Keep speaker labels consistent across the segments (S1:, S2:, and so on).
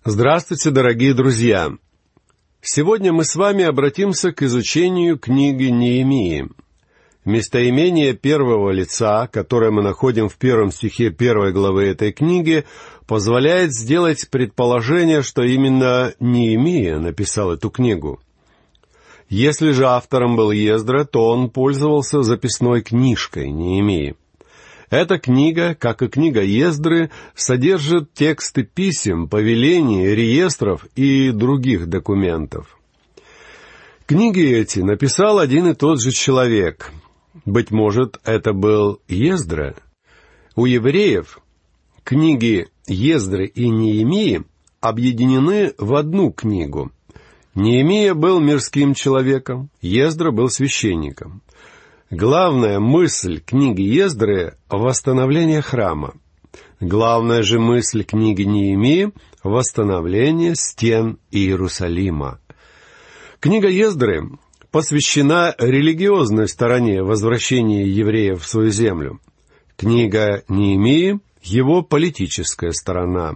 S1: Здравствуйте, дорогие друзья! Сегодня мы с вами обратимся к изучению книги Неемии. Местоимение первого лица, которое мы находим в 1 стихе 1 главы этой книги, позволяет сделать предположение, что именно Неемия написал эту книгу. Если же автором был Ездра, то он пользовался записной книжкой Неемии. Эта книга, как и книга Ездры, содержит тексты писем, повелений, реестров и других документов. Книги эти написал один и тот же человек. Быть может, это был Ездра. У евреев книги Ездры и Неемии объединены в одну книгу. Неемия был мирским человеком, Ездра был священником. Главная мысль книги Ездры — восстановление храма. Главная же мысль книги Неемии — восстановление стен Иерусалима. Книга Ездры посвящена религиозной стороне возвращения евреев в свою землю. Книга Неемии — его политическая сторона.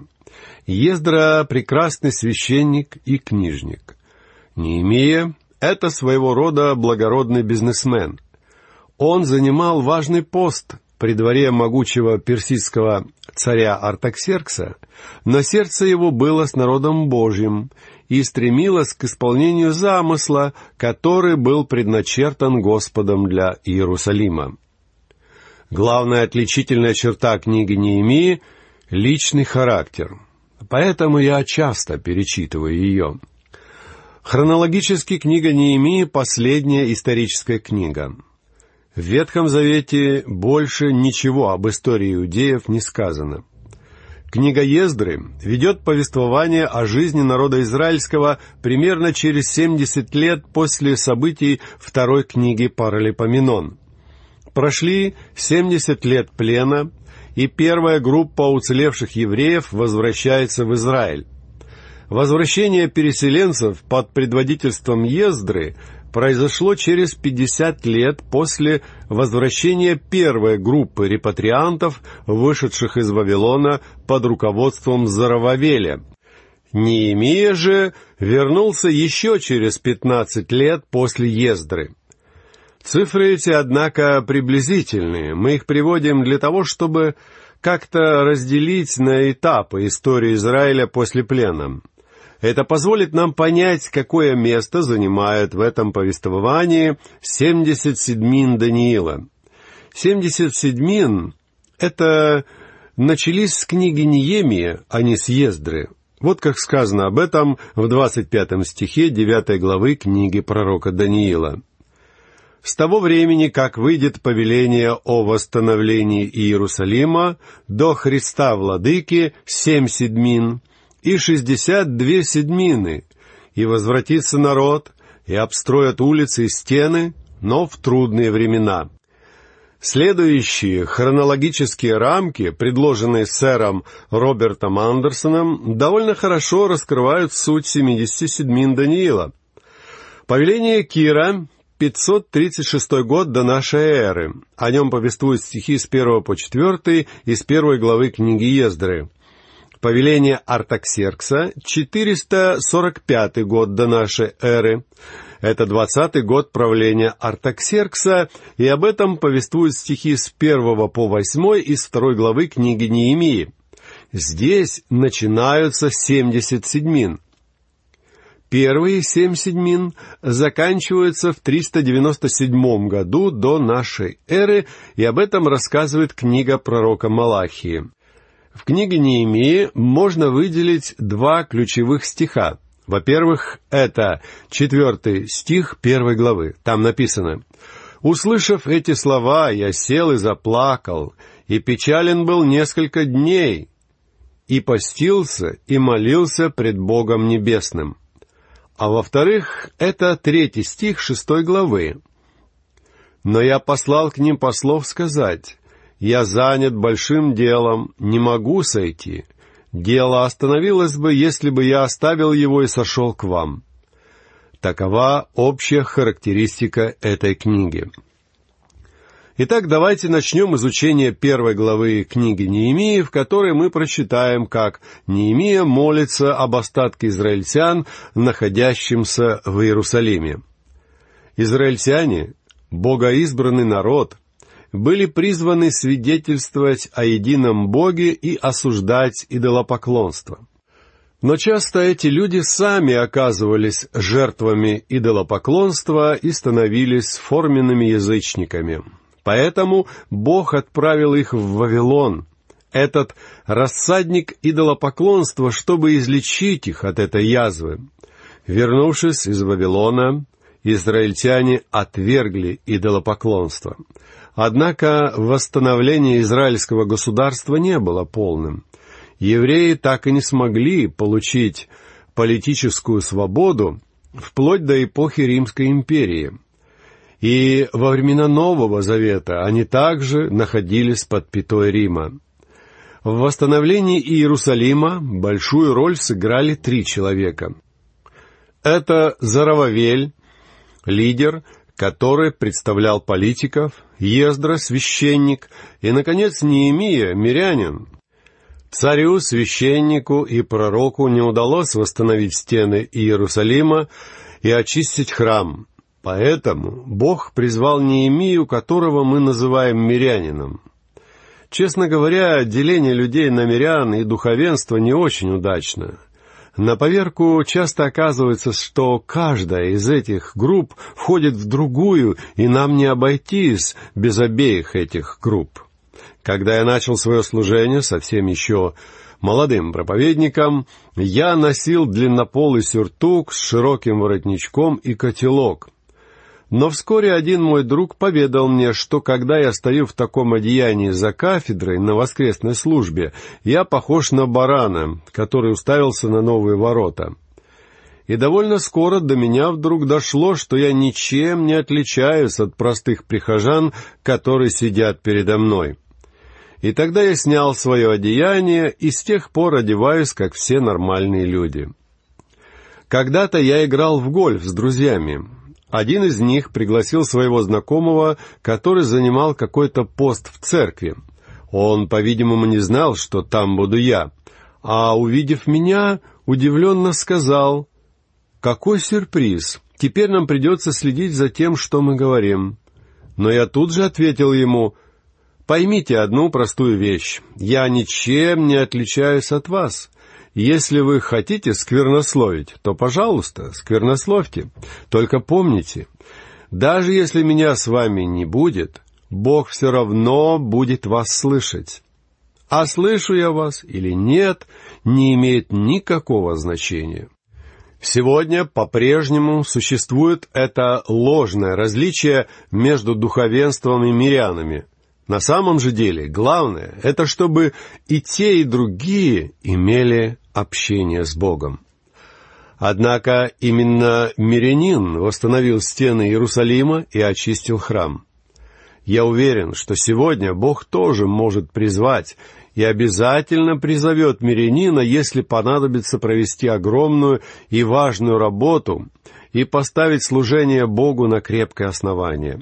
S1: Ездра — прекрасный священник и книжник. Неемия — это своего рода благородный бизнесмен. Он занимал важный пост при дворе могучего персидского царя Артаксеркса, но сердце его было с народом Божьим и стремилось к исполнению замысла, который был предначертан Господом для Иерусалима. Главная отличительная черта книги Неемии — личный характер, поэтому я часто перечитываю ее. Хронологически книга Неемии — последняя историческая книга. В Ветхом Завете больше ничего об истории иудеев не сказано. Книга Ездры ведет повествование о жизни народа израильского примерно через 70 лет после событий второй книги Паралипоменон. Прошли 70 лет плена, и первая группа уцелевших евреев возвращается в Израиль. Возвращение переселенцев под предводительством Ездры произошло через 50 лет после возвращения первой группы репатриантов, вышедших из Вавилона под руководством Зоровавеля. Неемия же вернулся еще через 15 лет после Ездры. Цифры эти, однако, приблизительные. Мы их приводим для того, чтобы как-то разделить на этапы истории Израиля после плена. Это позволит нам понять, какое место занимает в этом повествовании 70 седмин Даниила. 70 седмин — это начались с книги Неемии, а не с Ездры. Вот как сказано об этом в 25 стихе 9 главы книги пророка Даниила. «С того времени, как выйдет повеление о восстановлении Иерусалима, до Христа Владыки 7 седмин, и 62 седмины, и возвратится народ, и обстроят улицы и стены, но в трудные времена». Следующие хронологические рамки, предложенные сэром Робертом Андерсоном, довольно хорошо раскрывают суть 70 седмин Даниила. Повеление Кира, 536 год до нашей эры. О нем повествуют стихи с 1 по 4 из 1 главы книги Ездры. Повеление Артаксеркса, 445 год до нашей эры. Это 20-й год правления Артаксеркса, и об этом повествуют стихи с 1 по 8 из 2 главы книги Неемии. Здесь начинаются 70 седмин. Первые 7 седмин заканчиваются в 397 году до нашей эры, и об этом рассказывает книга пророка Малахии. В книге Неемии можно выделить 2 ключевых стиха. Во-первых, это 4 стих 1 главы. Там написано: «Услышав эти слова, я сел и заплакал, и печален был несколько дней, и постился, и молился пред Богом Небесным». А во-вторых, это 3 стих 6 главы. «Но я послал к ним послов сказать: я занят большим делом, не могу сойти. Дело остановилось бы, если бы я оставил его и сошел к вам». Такова общая характеристика этой книги. Итак, давайте начнем изучение 1 главы книги Неемии, в которой мы прочитаем, как Неемия молится об остатке израильтян, находящимся в Иерусалиме. Израильтяне, богоизбранный народ, были призваны свидетельствовать о едином Боге и осуждать идолопоклонство. Но часто эти люди сами оказывались жертвами идолопоклонства и становились форменными язычниками. Поэтому Бог отправил их в Вавилон, этот рассадник идолопоклонства, чтобы излечить их от этой язвы. Вернувшись из Вавилона, израильтяне отвергли идолопоклонство. Однако восстановление израильского государства не было полным. Евреи так и не смогли получить политическую свободу вплоть до эпохи Римской империи. И во времена Нового Завета они также находились под пятой Рима. В восстановлении Иерусалима большую роль сыграли 3 человека. Это Зоровавель, лидер, который представлял политиков, Ездра, священник, и, наконец, Неемия, мирянин. Царю, священнику и пророку не удалось восстановить стены Иерусалима и очистить храм. Поэтому Бог призвал Неемию, которого мы называем мирянином. Честно говоря, деление людей на мирян и духовенство не очень удачно. На поверку часто оказывается, что каждая из этих групп входит в другую, и нам не обойтись без обеих этих групп. Когда я начал свое служение, совсем еще молодым проповедником, я носил длиннополый сюртук с широким воротничком и котелок. Но вскоре один мой друг поведал мне, что когда я стою в таком одеянии за кафедрой на воскресной службе, я похож на барана, который уставился на новые ворота. И довольно скоро до меня вдруг дошло, что я ничем не отличаюсь от простых прихожан, которые сидят передо мной. И тогда я снял свое одеяние и с тех пор одеваюсь, как все нормальные люди. Когда-то я играл в гольф с друзьями. Один из них пригласил своего знакомого, который занимал какой-то пост в церкви. Он, по-видимому, не знал, что там буду я, а, увидев меня, удивленно сказал: «Какой сюрприз! Теперь нам придется следить за тем, что мы говорим». Но я тут же ответил ему: «Поймите одну простую вещь. Я ничем не отличаюсь от вас. Если вы хотите сквернословить, то, пожалуйста, сквернословьте. Только помните, даже если меня с вами не будет, Бог все равно будет вас слышать. А слышу я вас или нет, не имеет никакого значения». Сегодня по-прежнему существует это ложное различие между духовенством и мирянами. На самом же деле, главное — это чтобы и те, и другие имели общение с Богом. Однако именно мирянин восстановил стены Иерусалима и очистил храм. Я уверен, что сегодня Бог тоже может призвать и обязательно призовет мирянина, если понадобится провести огромную и важную работу и поставить служение Богу на крепкое основание.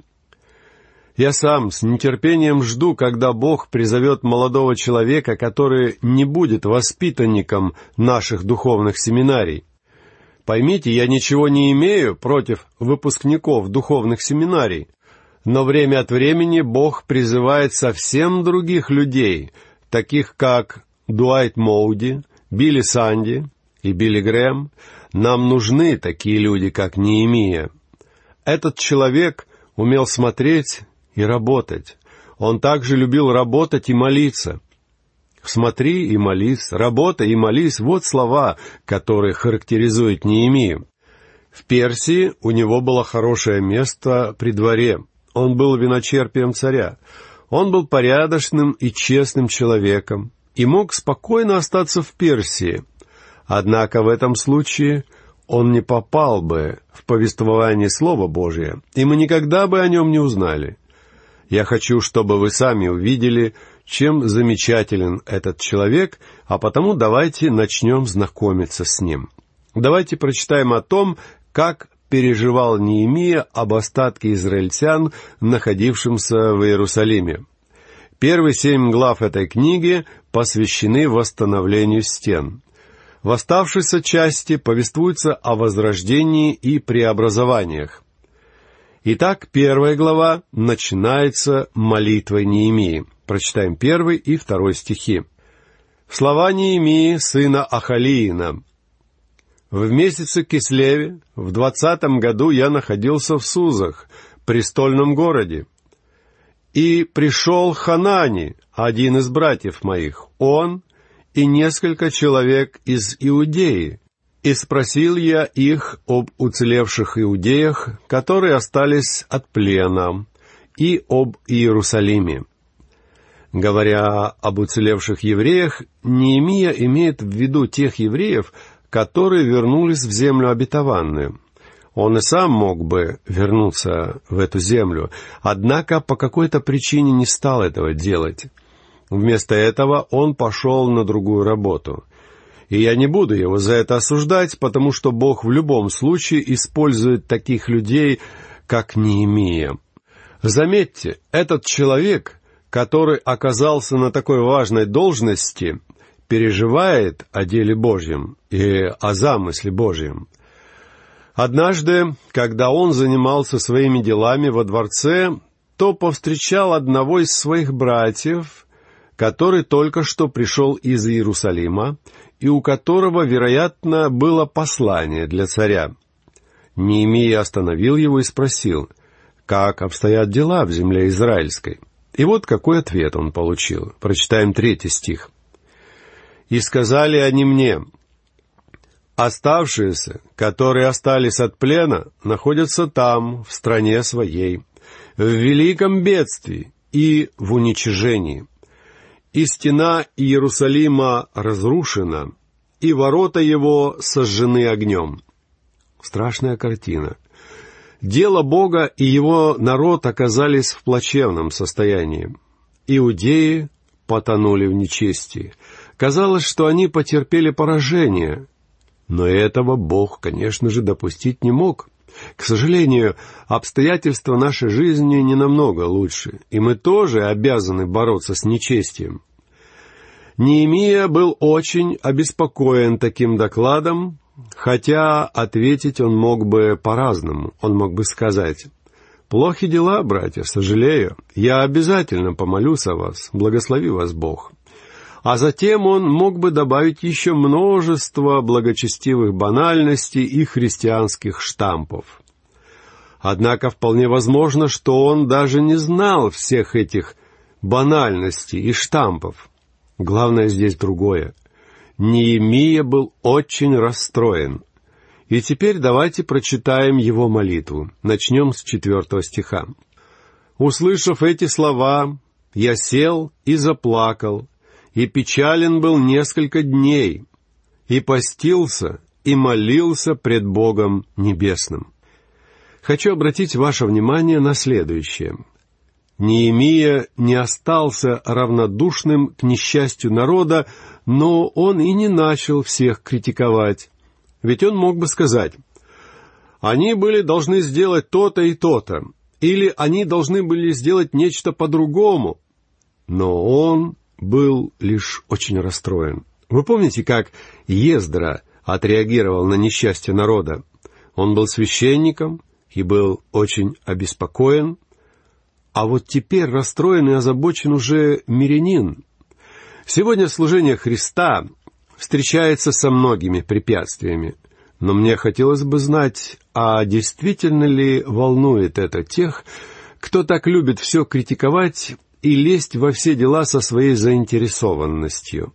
S1: Я сам с нетерпением жду, когда Бог призовет молодого человека, который не будет воспитанником наших духовных семинарий. Поймите, я ничего не имею против выпускников духовных семинарий, но время от времени Бог призывает совсем других людей, таких как Дуайт Моуди, Билли Санди и Билли Грэм. Нам нужны такие люди, как Неемия. Этот человек умел смотреть и работать. Он также любил работать и молиться. «Смотри и молись, работай и молись» — вот слова, которые характеризуют Неемию. В Персии у него было хорошее место при дворе. Он был виночерпием царя. Он был порядочным и честным человеком и мог спокойно остаться в Персии. Однако в этом случае он не попал бы в повествование Слова Божия, и мы никогда бы о нем не узнали. Я хочу, чтобы вы сами увидели, чем замечателен этот человек, а потому давайте начнем знакомиться с ним. Давайте прочитаем о том, как переживал Неемия об остатке израильтян, находившимся в Иерусалиме. Первые 7 глав этой книги посвящены восстановлению стен. В оставшейся части повествуется о возрождении и преобразованиях. Итак, 1 глава начинается молитвой Неемии. Прочитаем 1 и 2 стихи. «Слова Неемии, сына Ахалиина. В месяце Кислеве, в 20 году я находился в Сузах, престольном городе. И пришел Ханани, один из братьев моих, он и несколько человек из Иудеи. И спросил я их об уцелевших иудеях, которые остались от плена, и об Иерусалиме». Говоря об уцелевших евреях, Неемия имеет в виду тех евреев, которые вернулись в землю обетованную. Он и сам мог бы вернуться в эту землю, однако по какой-то причине не стал этого делать. Вместо этого он пошел на другую работу. И я не буду его за это осуждать, потому что Бог в любом случае использует таких людей, как Неемия. Заметьте, этот человек, который оказался на такой важной должности, переживает о деле Божьем и о замысле Божьем. Однажды, когда он занимался своими делами во дворце, то повстречал одного из своих братьев, который только что пришел из Иерусалима, и у которого, вероятно, было послание для царя. Неемия остановил его и спросил, как обстоят дела в земле израильской. И вот какой ответ он получил. Прочитаем 3 стих. «И сказали они мне: оставшиеся, которые остались от плена, находятся там, в стране своей, в великом бедствии и в уничижении. И стена Иерусалима разрушена, и ворота его сожжены огнем». Страшная картина. Дело Бога и его народ оказались в плачевном состоянии. Иудеи потонули в нечестии. Казалось, что они потерпели поражение. Но этого Бог, конечно же, допустить не мог. К сожалению, обстоятельства нашей жизни не намного лучше, и мы тоже обязаны бороться с нечестием. Неемия был очень обеспокоен таким докладом, хотя ответить он мог бы по-разному. Он мог бы сказать: «Плохи дела, братья, сожалею. Я обязательно помолюсь о вас, благослови вас Бог». А затем он мог бы добавить еще множество благочестивых банальностей и христианских штампов. Однако вполне возможно, что он даже не знал всех этих банальностей и штампов. Главное здесь другое. Неемия был очень расстроен. И теперь давайте прочитаем его молитву. Начнем с 4 стиха. «Услышав эти слова, я сел и заплакал, и печален был несколько дней, и постился, и молился пред Богом Небесным». Хочу обратить ваше внимание на следующее. Неемия не остался равнодушным к несчастью народа, но он и не начал всех критиковать. Ведь он мог бы сказать: «Они были должны сделать то-то и то-то», или «они должны были сделать нечто по-другому». Но он был лишь очень расстроен. Вы помните, как Ездра отреагировал на несчастье народа? Он был священником и был очень обеспокоен. А вот теперь расстроен и озабочен уже мирянин. Сегодня служение Христа встречается со многими препятствиями. Но мне хотелось бы знать, а действительно ли волнует это тех, кто так любит все критиковать и лезть во все дела со своей заинтересованностью?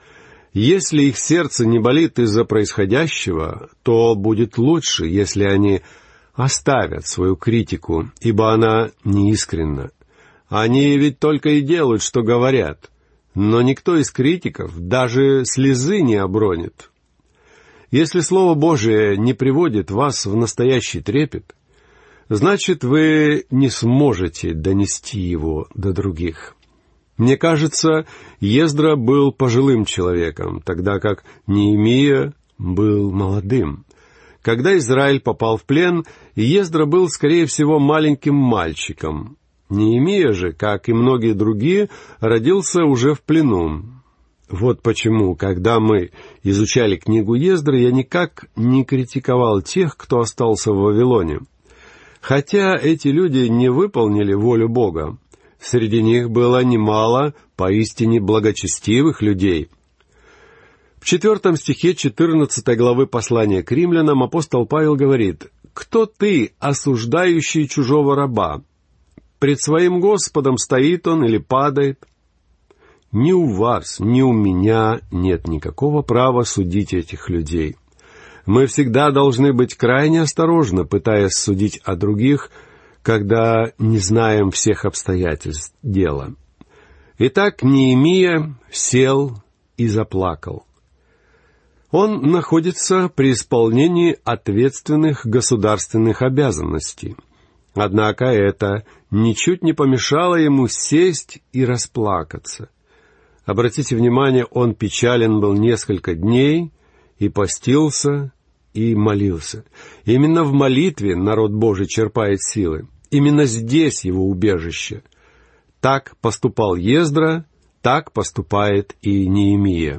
S1: Если их сердце не болит из-за происходящего, то будет лучше, если они оставят свою критику, ибо она неискренна. Они ведь только и делают, что говорят, но никто из критиков даже слезы не обронит. Если Слово Божие не приводит вас в настоящий трепет, значит, вы не сможете донести его до других. Мне кажется, Ездра был пожилым человеком, тогда как Неемия был молодым. Когда Израиль попал в плен, Ездра был, скорее всего, маленьким мальчиком. Неемия же, как и многие другие, родился уже в плену. Вот почему, когда мы изучали книгу Ездры, я никак не критиковал тех, кто остался в Вавилоне. Хотя эти люди не выполнили волю Бога, среди них было немало поистине благочестивых людей. В 4 стихе 14 главы послания к римлянам апостол Павел говорит: «Кто ты, осуждающий чужого раба? Пред своим Господом стоит он или падает? Ни у вас, ни у меня нет никакого права судить этих людей. Мы всегда должны быть крайне осторожны, пытаясь судить о других, когда не знаем всех обстоятельств дела». Итак, Неемия сел и заплакал. Он находится при исполнении ответственных государственных обязанностей. Однако это ничуть не помешало ему сесть и расплакаться. Обратите внимание, он печален был несколько дней, и постился, и молился. Именно в молитве народ Божий черпает силы. Именно здесь его убежище. Так поступал Ездра, так поступает и Неемия.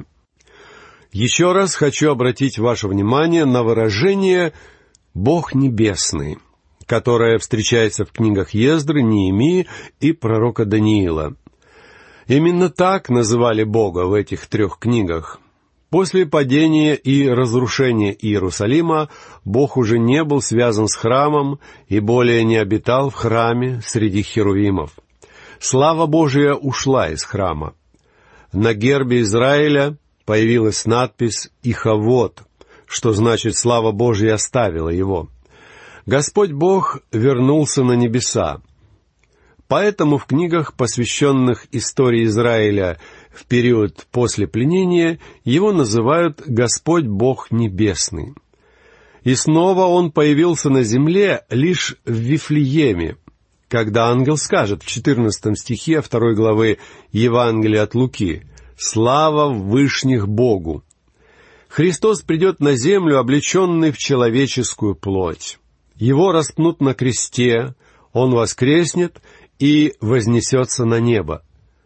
S1: Еще раз хочу обратить ваше внимание на выражение «Бог небесный», которое встречается в книгах Ездры, Неемии и пророка Даниила. Именно так называли Бога в этих 3 книгах. После падения и разрушения Иерусалима Бог уже не был связан с храмом и более не обитал в храме среди херувимов. Слава Божия ушла из храма. На гербе Израиля появилась надпись «Ихавод», что значит «Слава Божья оставила его». Господь Бог вернулся на небеса. Поэтому в книгах, посвященных истории Израиля в период после пленения, его называют «Господь Бог Небесный». И снова он появился на земле лишь в Вифлееме, когда ангел скажет в 14 стихе 2 главы Евангелия от Луки: «Слава в вышних Богу». Христос придет на землю, облеченный в человеческую плоть. Его распнут на кресте, он воскреснет и вознесется на небо.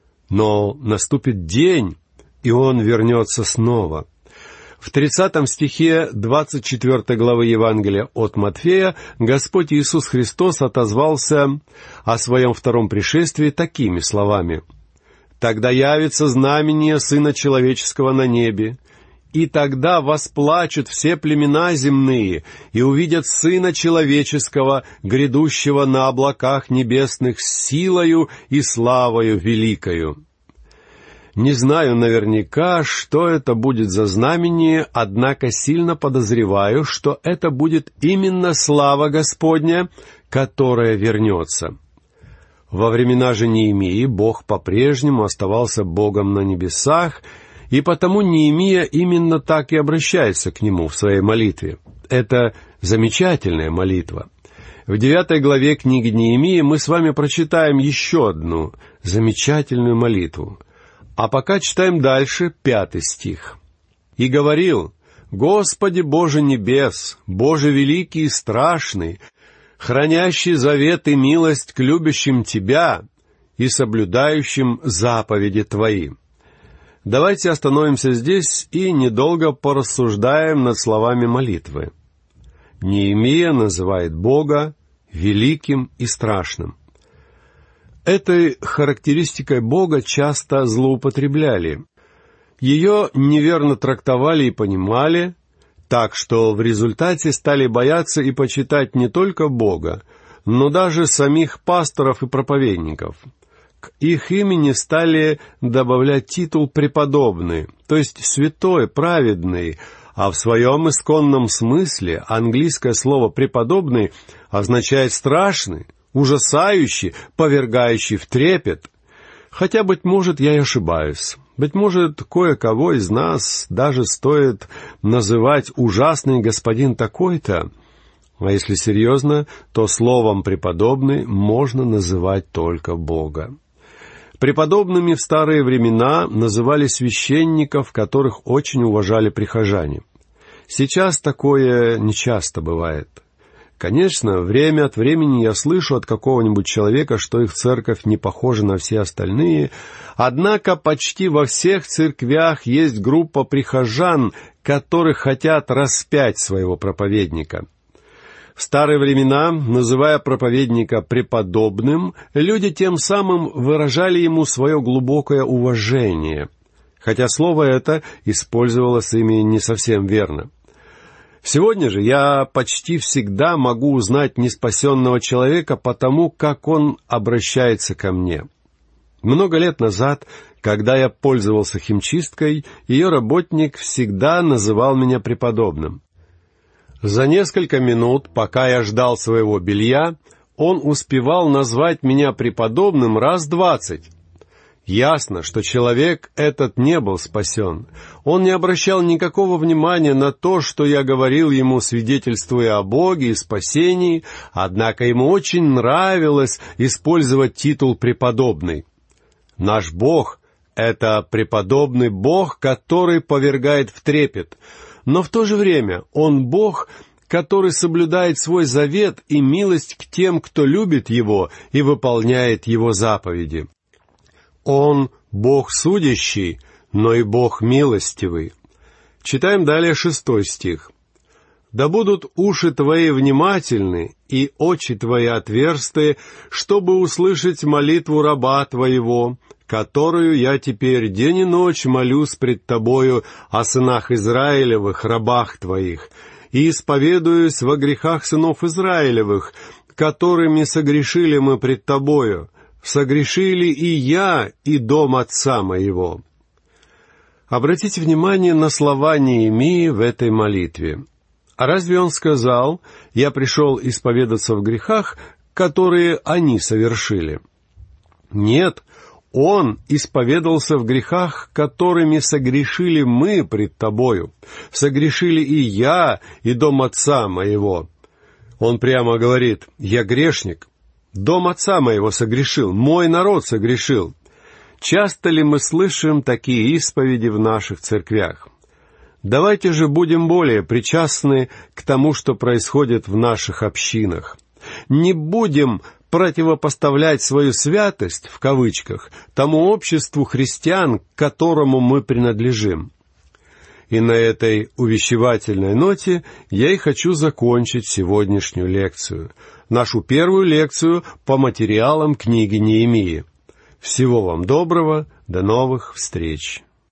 S1: Но наступит день, и он вернется снова. В 30 стихе 24 главы Евангелия от Матфея Господь Иисус Христос отозвался о своем втором пришествии такими словами: «Тогда явится знамение Сына Человеческого на небе, и тогда восплачут все племена земные, и увидят Сына Человеческого, грядущего на облаках небесных с силою и славою великою». Не знаю наверняка, что это будет за знамение, однако сильно подозреваю, что это будет именно слава Господня, которая вернется. Во времена же Неемии Бог по-прежнему оставался Богом на небесах, и потому Неемия именно так и обращается к нему в своей молитве. Это замечательная молитва. В 9 главе книги Неемии мы с вами прочитаем еще одну замечательную молитву. А пока читаем дальше 5 стих. «И говорил: Господи Боже небес, Боже великий и страшный, хранящий завет и милость к любящим Тебя и соблюдающим заповеди Твои». Давайте остановимся здесь и недолго порассуждаем над словами молитвы. Неемия называет Бога великим и страшным. Этой характеристикой Бога часто злоупотребляли. Ее неверно трактовали и понимали, так что в результате стали бояться и почитать не только Бога, но даже самих пасторов и проповедников. К их имени стали добавлять титул «преподобный», то есть «святой», «праведный», а в своем исконном смысле английское слово «преподобный» означает «страшный», «ужасающий», «повергающий в трепет». Хотя, быть может, я и ошибаюсь. Быть может, кое-кого из нас даже стоит называть «ужасный господин такой-то». А если серьезно, то словом «преподобный» можно называть только Бога. Преподобными в старые времена называли священников, которых очень уважали прихожане. Сейчас такое нечасто бывает. Конечно, время от времени я слышу от какого-нибудь человека, что их церковь не похожа на все остальные, однако почти во всех церквях есть группа прихожан, которые хотят распять своего проповедника. В старые времена, называя проповедника преподобным, люди тем самым выражали ему свое глубокое уважение, хотя слово это использовалось ими не совсем верно. Сегодня же я почти всегда могу узнать неспасенного человека по тому, как он обращается ко мне. Много лет назад, когда я пользовался химчисткой, ее работник всегда называл меня преподобным. За несколько минут, пока я ждал своего белья, он успевал назвать меня преподобным раз 20. Ясно, что человек этот не был спасен. Он не обращал никакого внимания на то, что я говорил ему, свидетельствуя о Боге и спасении, однако ему очень нравилось использовать титул «преподобный». Наш Бог — это преподобный Бог, который повергает в трепет, но в то же время Он Бог, который соблюдает свой завет и милость к тем, кто любит Его и выполняет Его заповеди. Он Бог судящий, но и Бог милостивый. Читаем далее 6 стих. «Да будут уши твои внимательны и очи твои отверсты, чтобы услышать молитву раба твоего, которую я теперь день и ночь молюсь пред тобою о сынах Израилевых, рабах твоих, и исповедуюсь во грехах сынов Израилевых, которыми согрешили мы пред тобою. Согрешили и я, и дом отца моего». Обратите внимание на слова Неемии в этой молитве. А разве он сказал: «Я пришел исповедаться в грехах, которые они совершили»? Нет, он исповедался в грехах, которыми согрешили мы пред тобою. Согрешили и я, и дом отца моего. Он прямо говорит: «Я грешник. Дом отца моего согрешил, мой народ согрешил». Часто ли мы слышим такие исповеди в наших церквях? Давайте же будем более причастны к тому, что происходит в наших общинах. Не будем противопоставлять свою «святость» в кавычках тому обществу христиан, к которому мы принадлежим. И на этой увещевательной ноте я и хочу закончить сегодняшнюю лекцию, нашу первую лекцию по материалам книги Неемии. Всего вам доброго, до новых встреч!